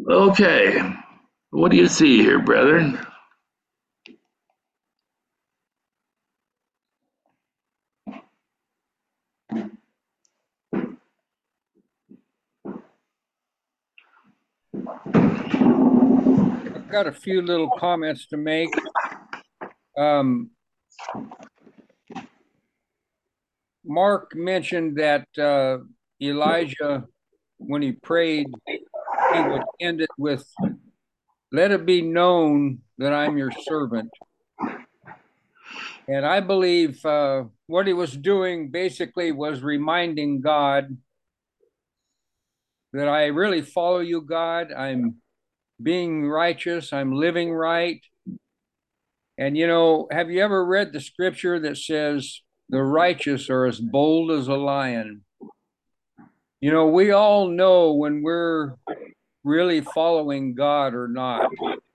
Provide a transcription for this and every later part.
Okay, what do you see here, brethren? I've got a few little comments to make. Um, Mark mentioned that Elijah, when he prayed, he would end it with, "Let it be known that I'm your servant." And I believe what he was doing basically was reminding God that I really follow you, God. I'm being righteous, I'm living right. And have you ever read the scripture that says, "The righteous are as bold as a lion"? We all know when we're really following God or not.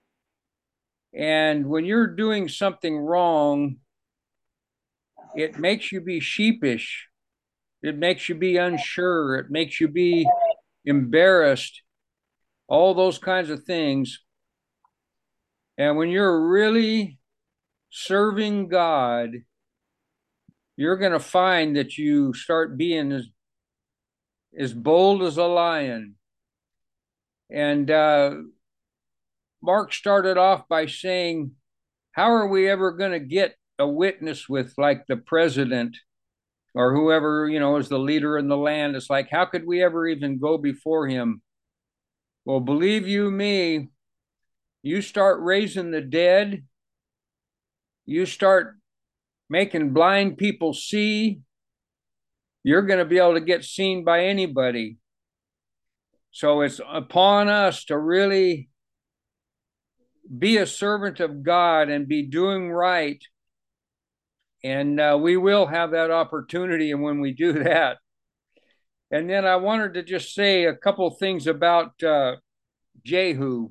And when you're doing something wrong, it makes you be sheepish. It makes you be unsure. It makes you be embarrassed, all those kinds of things. And when you're really serving God, you're going to find that you start being as bold as a lion. And Mark started off by saying, how are we ever going to get a witness with like the president or whoever, is the leader in the land? It's like, how could we ever even go before him? Well, believe you me, you start raising the dead, you start making blind people see, you're going to be able to get seen by anybody. So it's upon us to really be a servant of God and be doing right. And we will have that opportunity. And when we do that, and then I wanted to just say a couple things about Jehu.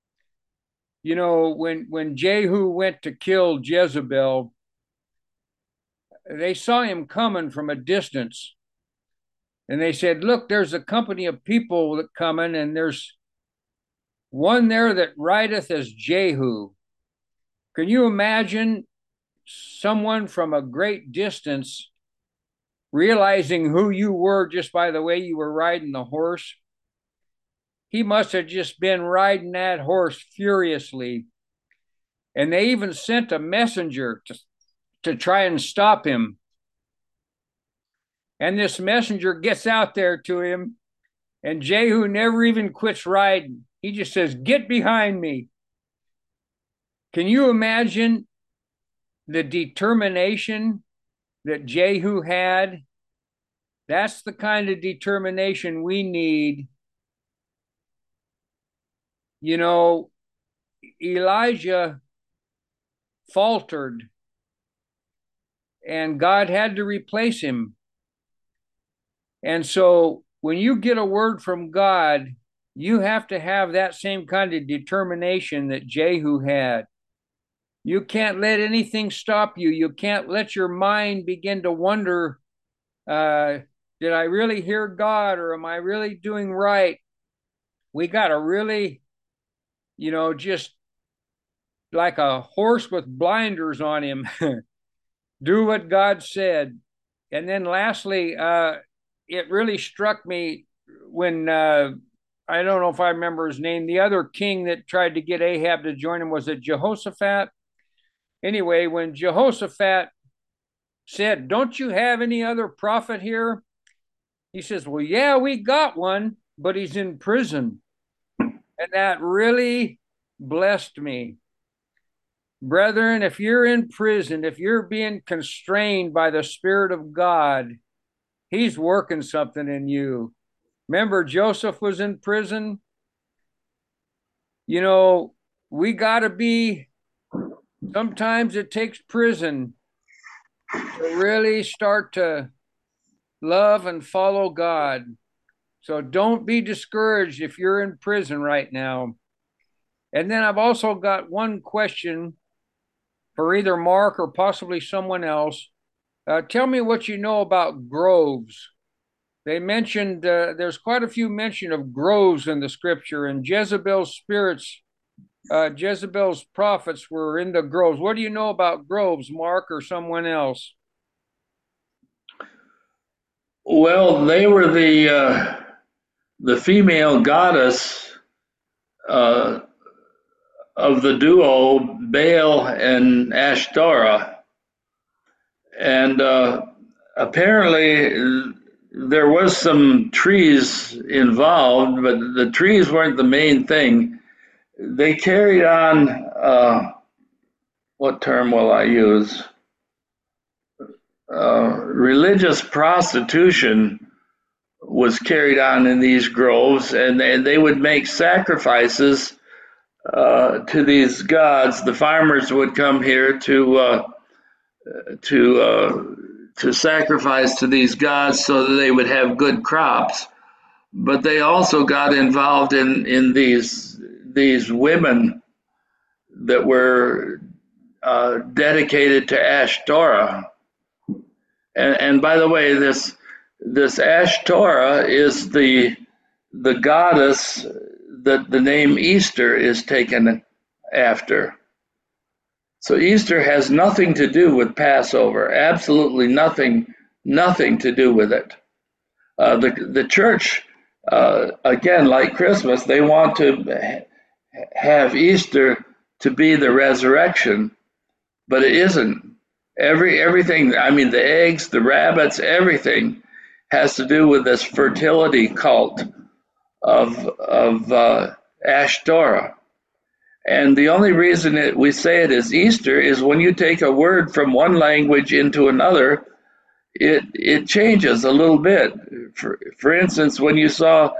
When Jehu went to kill Jezebel, they saw him coming from a distance. And they said, "Look, there's a company of people that coming, and there's one there that rideth as Jehu." Can you imagine someone from a great distance realizing who you were just by the way you were riding the horse? He must have just been riding that horse furiously. And they even sent a messenger to try and stop him. And this messenger gets out there to him, and Jehu never even quits riding. He just says, "Get behind me." Can you imagine the determination that Jehu had? That's the kind of determination we need. You know, Elijah faltered, and God had to replace him. And so when you get a word from God, you have to have that same kind of determination that Jehu had. You can't let anything stop you. You can't let your mind begin to wonder, uh, did I really hear God, or am I really doing right? We got to really, just like a horse with blinders on him, do what God said. And then lastly, it really struck me when I don't know if I remember his name. The other king that tried to get Ahab to join him, was it Jehoshaphat? Anyway, when Jehoshaphat said, "Don't you have any other prophet here?" He says, "Well, yeah, we got one, but he's in prison." And that really blessed me. Brethren, if you're in prison, if you're being constrained by the Spirit of God, he's working something in you. Remember, Joseph was in prison. You know, we got to be, sometimes it takes prison to really start to love and follow God. So don't be discouraged if you're in prison right now. And then I've also got one question for either Mark or possibly someone else. Tell me what you know about groves. They mentioned there's quite a few mention of groves in the scripture, and Jezebel's spirits, Jezebel's prophets were in the groves. What do you know about groves, Mark, or someone else? Well, they were the female goddess uh, of the duo Baal and Ashtoreth, and apparently there was some trees involved, but the trees weren't the main thing. They carried on. What term will I use? Religious prostitution was carried on in these groves, and they would make sacrifices to these gods. The farmers would come here to to sacrifice to these gods so that they would have good crops. But they also got involved in these women that were dedicated to Ashtoreth. And by the way, this Ashtoreth is the goddess that the name Easter is taken after. So Easter has nothing to do with Passover, absolutely nothing to do with it. The church, again, like Christmas, they want to have Easter to be the resurrection, but it isn't. Everything, I mean, the eggs, the rabbits, everything has to do with this fertility cult of Ashtoreth. And the only reason we say it is Easter is when you take a word from one language into another, it changes a little bit. For instance, when you saw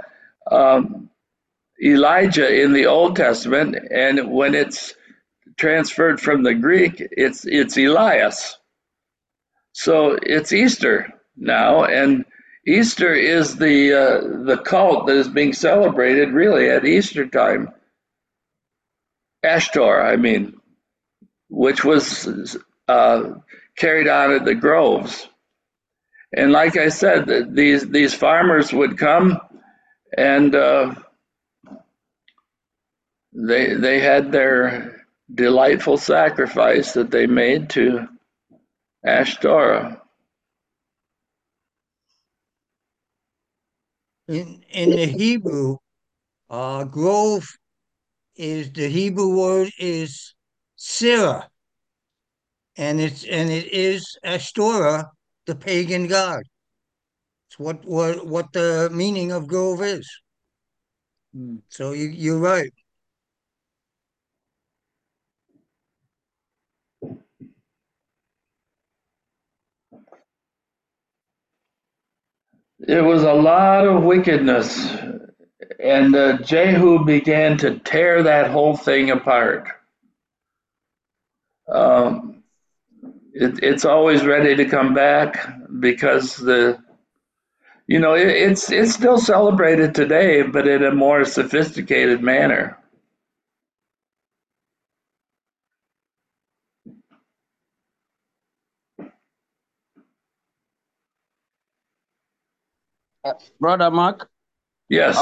Elijah in the Old Testament, and when it's transferred from the Greek, it's Elias. So it's Easter now, and Easter is the cult that is being celebrated really at Easter time. Ashtor, I mean, which was carried on at the groves. And like I said, these farmers would come, and they had their delightful sacrifice that they made to Ashtoreth. In the Hebrew, grove is the Hebrew word is Sirah, and it is Ashtoreth, the pagan god. It's what the meaning of grove is. So you're right. It was a lot of wickedness, and Jehu began to tear that whole thing apart. Um, it's always ready to come back because it's still celebrated today, but in a more sophisticated manner. Brother Mark, Yes.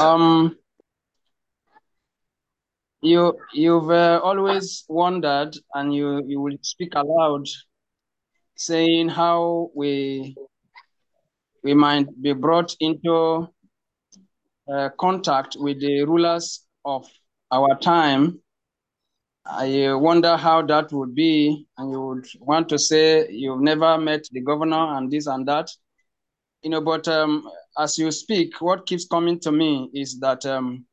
you've always wondered, and you will speak aloud, saying how we might be brought into contact with the rulers of our time. I wonder how that would be, and you would want to say you've never met the governor and this and that, but as you speak, what keeps coming to me is that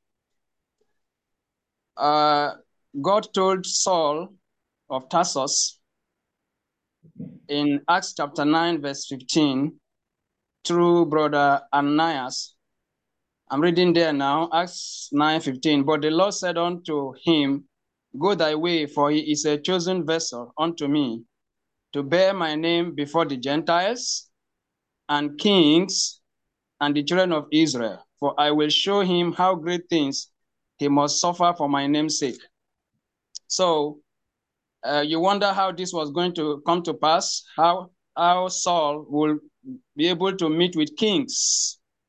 God told Saul of Tarsus in Acts chapter 9, verse 15, through brother Ananias. I'm reading there now, Acts 9:15. But the Lord said unto him, Go thy way, for he is a chosen vessel unto me, to bear my name before the Gentiles and kings and the children of Israel. For I will show him how great things he must suffer for my name's sake. So you wonder how this was going to come to pass, how Saul will be able to meet with kings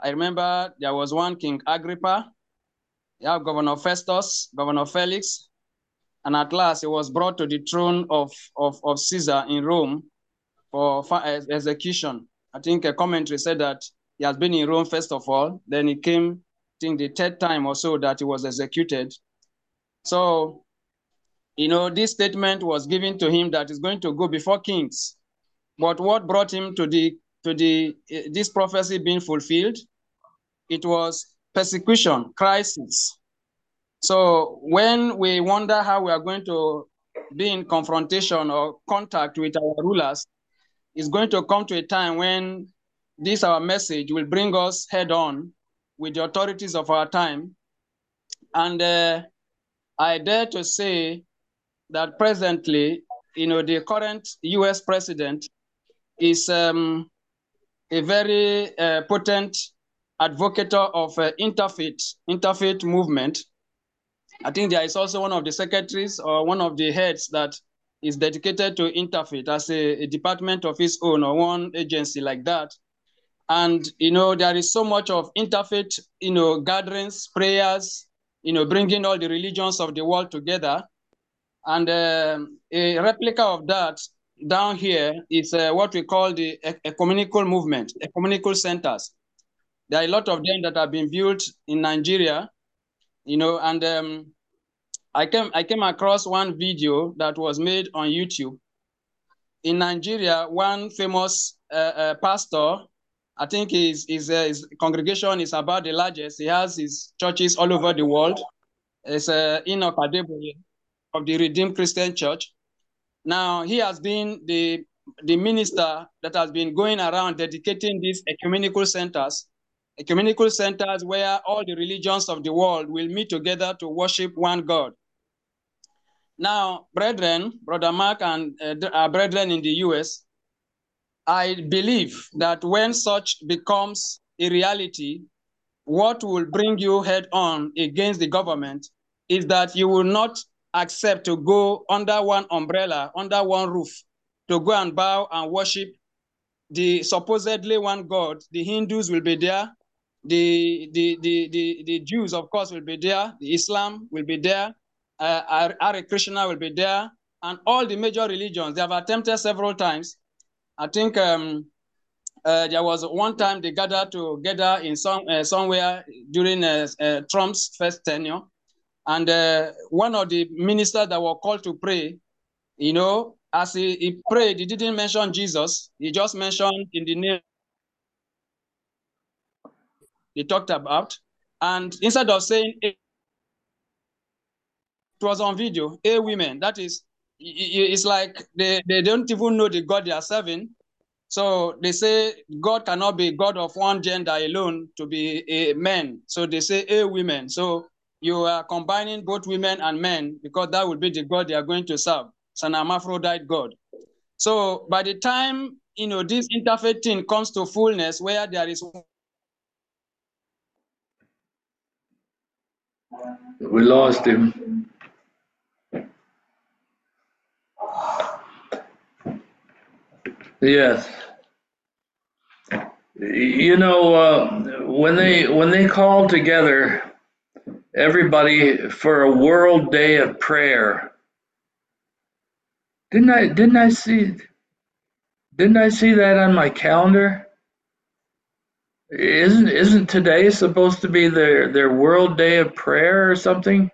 I remember there was one King Agrippa, you have Governor Festus, Governor Felix, and at last he was brought to the throne of Caesar in Rome for execution. I think a commentary said that he has been in Rome first of all, then he came, I think the third time or so that he was executed. So, you know, this statement was given to him that he's going to go before kings. But what brought him to this prophecy being fulfilled? It was persecution, crisis. So when we wonder how we are going to be in confrontation or contact with our rulers, it's going to come to a time when this, our message, will bring us head on with the authorities of our time. And I dare to say that presently, you know, the current US president is a very potent advocate of interfaith movement. I think there is also one of the secretaries or one of the heads that is dedicated to interfaith as a department of its own or one agency like that. And, you know, there is so much of interfaith, you know, gatherings, prayers, you know, bringing all the religions of the world together. And a replica of that down here is what we call the ecumenical movement, ecumenical centers. There are a lot of them that have been built in Nigeria, you know, and I came across one video that was made on YouTube. In Nigeria, one famous pastor, I think his congregation is about the largest. He has his churches all over the world. It's Enoch Adeboye of the Redeemed Christian Church. Now, he has been the minister that has been going around dedicating these ecumenical centers where all the religions of the world will meet together to worship one God. Now, brethren, Brother Mark and our brethren in the US, I believe that when such becomes a reality, what will bring you head on against the government is that you will not accept to go under one umbrella, under one roof, to go and bow and worship the supposedly one God. The Hindus will be there. The Jews, of course, will be there. The Islam will be there. Hare Krishna will be there. And all the major religions, they have attempted several times. I think there was one time they gathered together in somewhere during Trump's first tenure. And one of the ministers that were called to pray, you know, as he prayed, he didn't mention Jesus. He just mentioned in the name they talked about. And instead of saying, it was on video, women, that is, it's like they don't even know the God they are serving. So they say God cannot be God of one gender alone to be a man. So they say women. So you are combining both women and men because that would be the God they are going to serve. It's an hermaphrodite God. So by the time, you know, this interfaith thing comes to fullness where there is... We lost him. Yes. You know, when they called together everybody for a world day of prayer, didn't I see that on my calendar? Isn't today supposed to be their world day of prayer or something?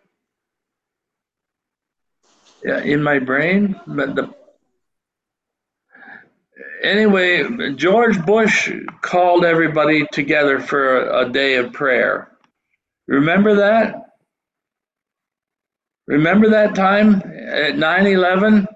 Yeah, in my brain, but anyway, George Bush called everybody together for a day of prayer. Remember that? Remember that time at 9/11?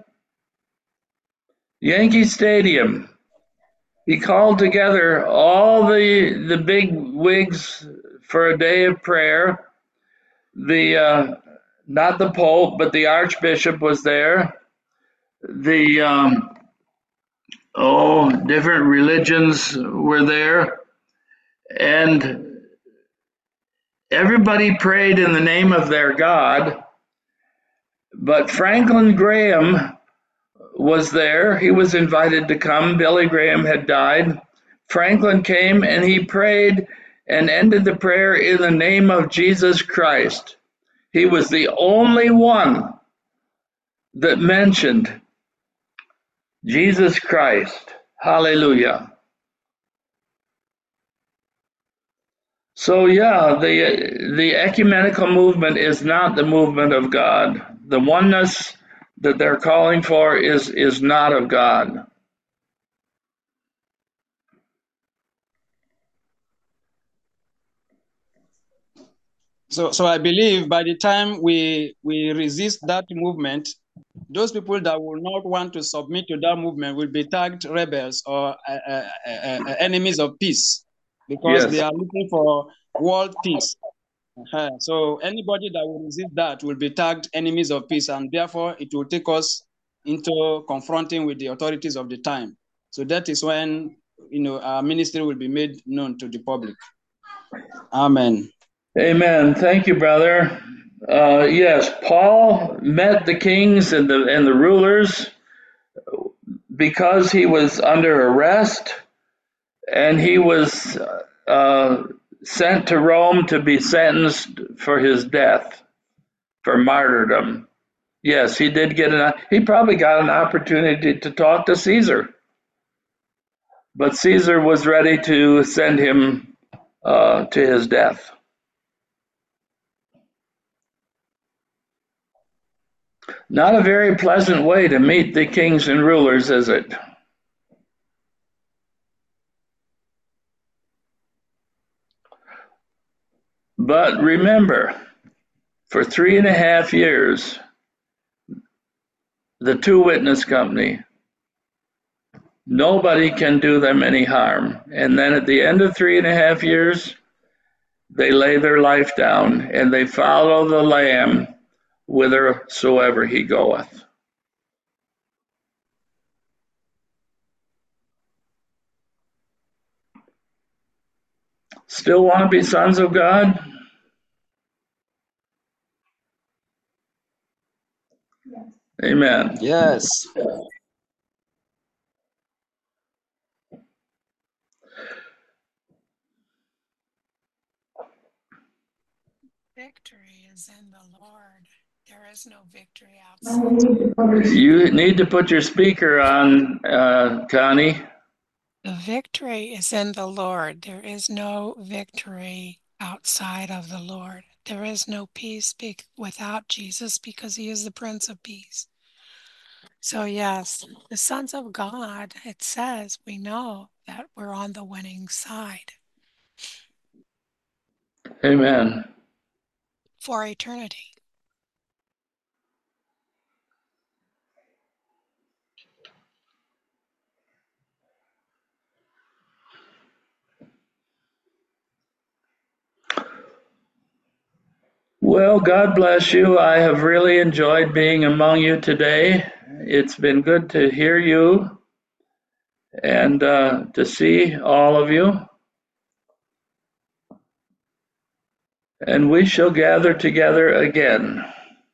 Yankee Stadium. He called together all the big wigs for a day of prayer. The not the Pope, but the Archbishop was there. The different religions were there, and everybody prayed in the name of their God. But Franklin Graham was there. He was invited to come. Billy Graham had died. Franklin came and he prayed and ended the prayer in the name of Jesus Christ. He was the only one that mentioned Jesus Christ. Hallelujah. So yeah, the ecumenical movement is not the movement of God. The oneness that they're calling for is not of God. So I believe by the time we resist that movement, those people that will not want to submit to that movement will be tagged rebels or enemies of peace, because Yes. they are looking for world peace. So anybody that will resist that will be tagged enemies of peace, and therefore it will take us into confronting with the authorities of the time. So that is when our ministry will be made known to the public. Amen. Amen. Thank you, brother. Yes, Paul met the kings and the rulers because he was under arrest, and he was sent to Rome to be sentenced for his death, for martyrdom. Yes, he did he probably got an opportunity to talk to Caesar, but Caesar was ready to send him to his death. Not a very pleasant way to meet the kings and rulers, is it? But remember, for 3.5 years, the Two Witness Company, nobody can do them any harm. And then at the end of 3.5 years, they lay their life down and they follow the Lamb whithersoever he goeth. Still want to be sons of God? Amen. Yes. Victory is in the Lord. There is no victory outside. You need to put your speaker on, Connie. The victory is in the Lord. There is no victory outside of the Lord. There is no peace without Jesus, because he is the Prince of Peace. So yes, the sons of God, it says, we know that we're on the winning side Amen. for eternity. Well, God bless you. I have really enjoyed being among you today. It's been good to hear you and to see all of you. And we shall gather together again.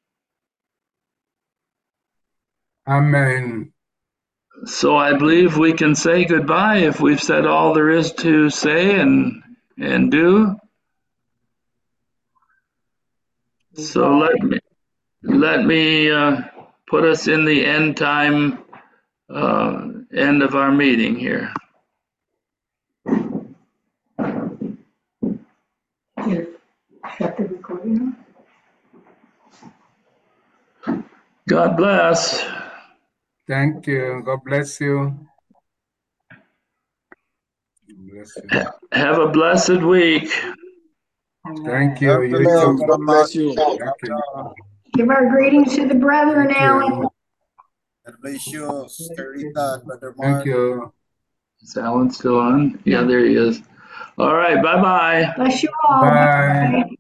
Amen. So I believe we can say goodbye if we've said all there is to say and do. So let me put us in the end time end of our meeting here. Shut the recording off. God bless. Thank you. God bless you. Bless you. Have a blessed week. Thank you. You too. God bless you. Thank you. Give our greetings to the brethren, Thank Alan. you. God bless you, Sister Rita, Brother Mark. Thank you. Is Alan still on? Yeah, there he is. All right. Bye-bye. Bless you all. Bye. Bye.